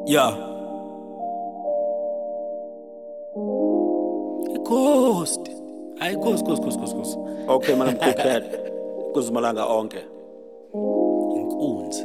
Yeah. Ghost. Hayi ghost. Okay man, I'm kuzimalanga onke. Inkunzi.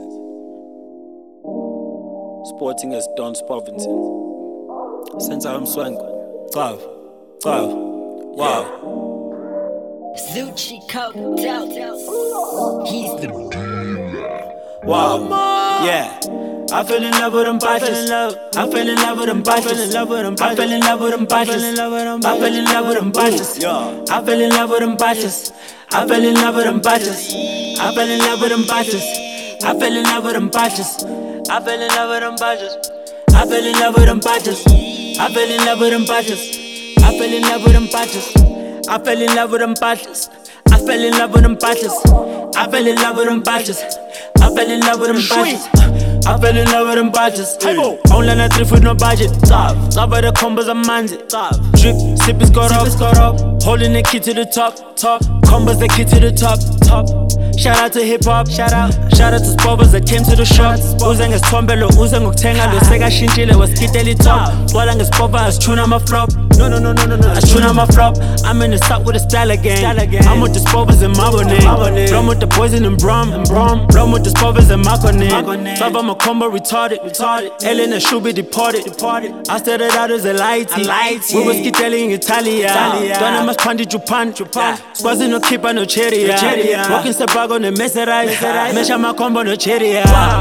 Sporting as Don Spovington. Senza umswango. Cav. Wow. Zucci coked out. He's the Wow. Yeah. I fell in love with them bitches. I fell in love with them bitches. I fell in love with them bitches. I fell in love with them bitches. I fell in love with them bitches. I fell in love with them bitches. I fell in love with them bitches. I fell in love with them bitches. I fell in love with them bitches. I fell in love with them bitches. I fell in love with them bitches. I fell in love with them bitches. I fell in love with them bitches. I fell in love with them bitches. I fell in love with them bitches. I fell in love with them bitches. I fell in love with them badges. Only on a trip with no budget. Cover the combos of manzi. Drip, sip is got up. Holding the key to the top. Combos the key to the top. Shout out to hip hop. Shout out to Spobbers that came to the shop. Uze ngesitombelo, uze ngokuthenga lo sekashintshile waskiteli top. Swala ngesipova asitshuna my flop. No. Asitshuna my flop. I'm in the south with the style again. I'm with the Spobbers and Mabone. Blow with the poison and Brom. Blow with the Spobbers and Makone. Five on my combo retarded. Ellen and should be deported. I started out as a lighty. We was skiteli in Italia. Dona mas pandi Japan. Squazi no keeper no cherry. Walking Sepago no messerai. Mesha my combo no cherry.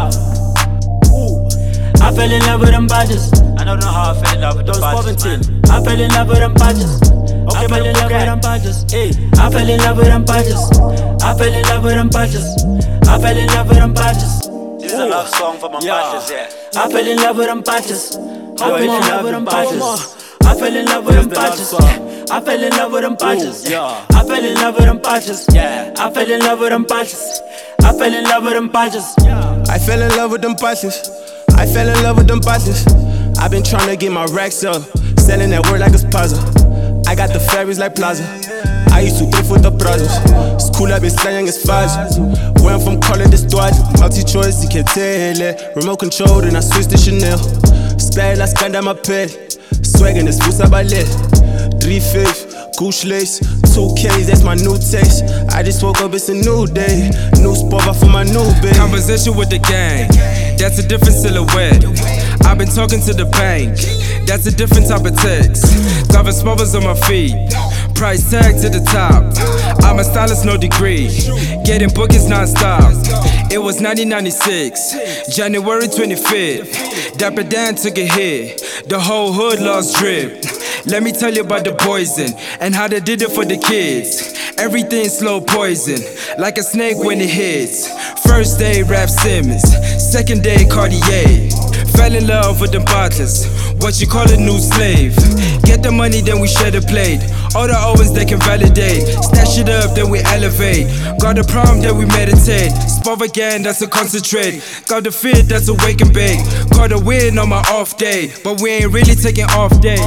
I fell in love with them badges. I don't know how I fell in love with the badges, man. I fell in love with them badges. I fell in love with them badges. I fell in love with them badges. I fell in love with them badges. I fell in love with them badges. This is a love song for my badges, yeah. I fell in love with them badges. I fell in love with them badges. I fell in love with them badges. I fell in love with them badges. I fell in love with them badges. I fell in love with them badges. I fell in love with them badges. I fell in love with them badges. I fell in love with them badges. I've been trying to get my racks up, selling that word like it's puzzle. I got the ferries like Plaza. I used to thrift with the brothers. School I've been slaying as fuzz. Where I'm from, call it the start. Multi-choice, you can't tell it. Remote control, then I switched to Chanel. Style, I spend on my pet. Swaggin' this food by lit. 3/5, Gucci lace, 2Ks, that's my new taste. I just woke up, it's a new day. New spot for my new babe. Conversation with the gang, that's a different silhouette. I've been talking to the bank, that's a different type of text. Driving smothers on my feet, price tag to the top. I'm a stylist, no degree, getting bookings non-stop. It was 1996, January 25th. Dapper Dan took a hit, the whole hood lost drip. Let me tell you about the poison and how they did it for the kids. Everything slow poison, like a snake when it hits. First day, Rap Simmons. Second day, Cartier. Fell in love with them bottles, what you call a new slave. Get the money, then we share the plate. All the Owens, they can validate. Stash it up, then we elevate. Got a problem, then we meditate. Spov again, that's a concentrate. Got the fit, that's a wake and bake. Caught a win on my off day, but we ain't really taking off days.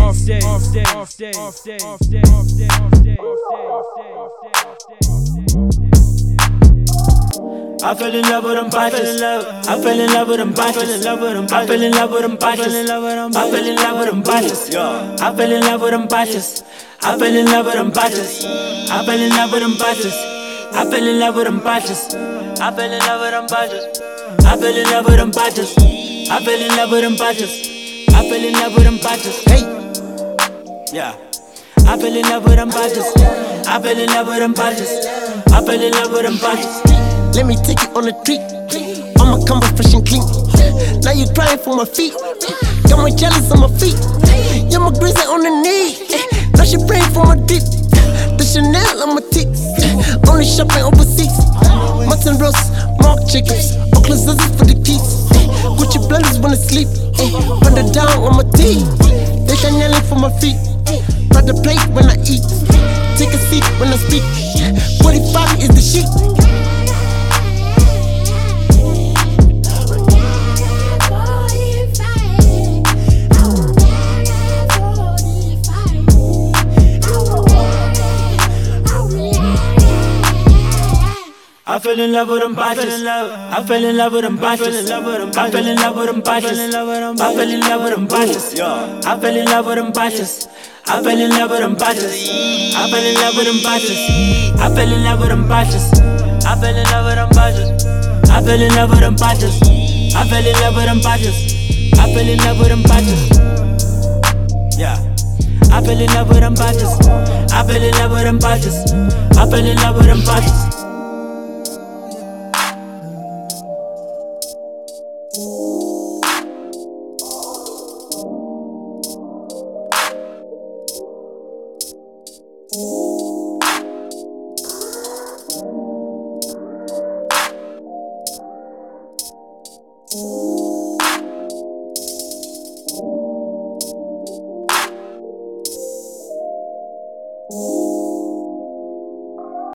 I fell in love with them badges. I fell in love with them badges. I fell in love with them badges. I fell in love with them badges. I fell in love with them badges. I fell in love with them badges. I fell in love with them badges. I fell in love with them badges. I fell in love with them badges. I fell in love with them badges. I fell in love with them badges. I fell in love with them badges. Hey, yeah. I fell in love with them badges. I fell in love with them badges. I fell in love with them badges. Let me take you on a treat. I'ma come back fresh and clean. Now you crying for my feet. Got my jealous on my feet. Yeah, my grizzly on the knee. Now she praying for my dick. The Chanel on my tits. Only shopping overseas. Mutton roast, Mark Jacobs. Oakland Zazzy for the keys. Gucci blenders when I sleep. Put it down on my teeth. They can yelling for my feet. Got the plate when I eat. Take a seat when I speak. 45 is the sheet. I I fell in love with them bitches. I fell in love with them bitches. I fell in love with them bitches. I fell in love with them bitches. I fell in love with them bitches. I fell in love with them bitches. I fell in love with them bitches. I fell in love with them bitches. I fell in love with them bitches. I fell in love with them bitches. I fell in love with them bitches. I fell in love with them bitches. Yeah. I fell in love with them bitches. I fell in love with them bitches. I fell in love with them bitches. You